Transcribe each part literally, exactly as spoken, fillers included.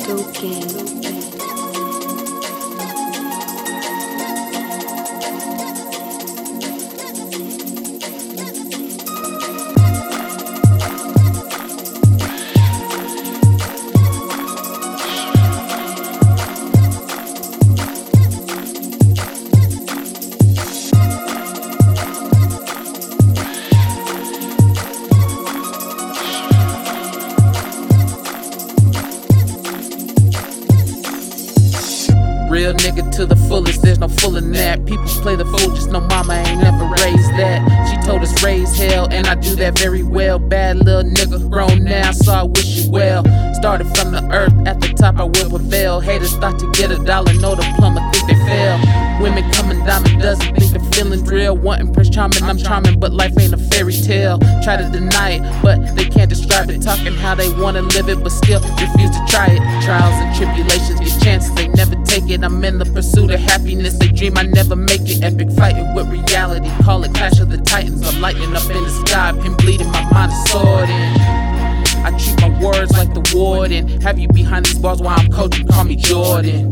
Go King. Real nigga to the fullest, there's no fooling that. People play the fool, just know mama ain't never raised that. She told us raise hell, and I do that very well. Bad little nigga, grown now, so I wish you well. Started from the earth, at the top I will prevail. Haters thought to get a dollar, know the plumber think they fail. Women coming diamond dozen, think the feeling real. Wanting Prince Charming, I'm charming, but life ain't a fairy tale. Try to deny it, but they can't describe it. Talking how they wanna live it, but still refuse to try it. Trials and tribulations, get chances, they never take it. I'm in the pursuit of happiness, they dream I never make it. Epic fighting with reality, call it Clash of the Titans. I'm lighting up in the sky, pin bleeding, my mind is swording. I treat my words like the warden. Have you behind these bars while I'm coaching, call me Jordan.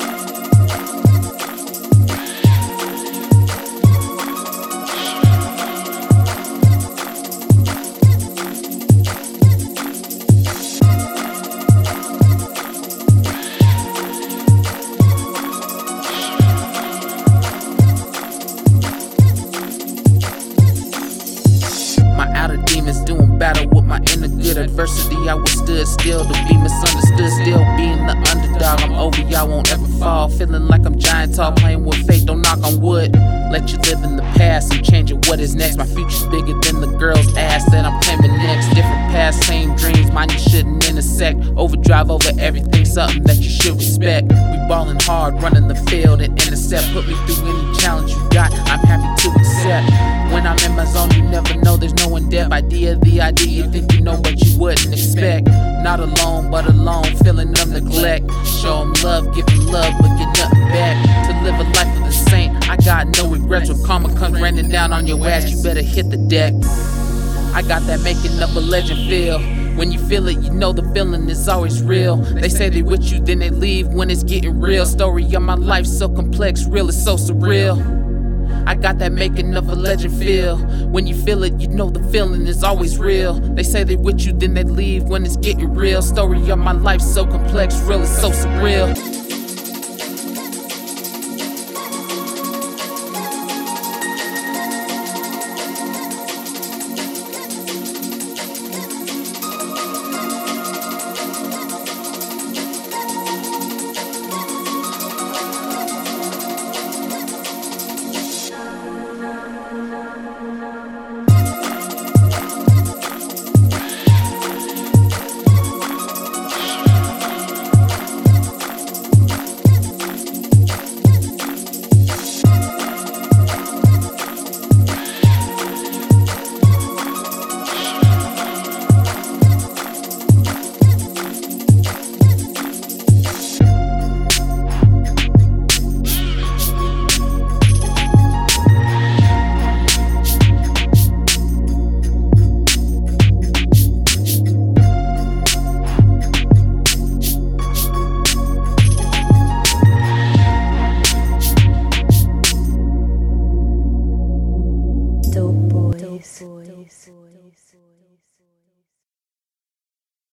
Demons doing battle with my inner good. Adversity, I withstood still to be misunderstood. Still being the underdog, I'm over, y'all won't ever fall. Feeling like I'm giant tall, playing with fate, don't knock on wood. Let you live in the past, I'm changing what is next. My future's bigger than the girl's ass that I'm claiming next. Different paths, same dreams, mine you shouldn't intersect. Overdrive over everything, something that you should respect. We ballin' hard, running the field and intercept. Put me through any challenge you got, I'm happy to accept. When I'm in my zone, you never know, there's no one depth. Idea, the idea, you think you know what you wouldn't expect. Not alone, but alone, feeling of neglect. Show 'em love, give 'em love, but get nothing back. To live a life of the saint, I got no regrets. When karma comes raining down on your ass, you better hit the deck. I got that making up a legend feel. When you feel it, you know the feeling is always real. They say they with you, then they leave when it's getting real. Story of my life so complex, real, it's so surreal. I got that making of a legend feel. When you feel it, you know the feeling is always real. They say they with you, then they leave when it's getting real. Story of my life so complex, real, it's so surreal.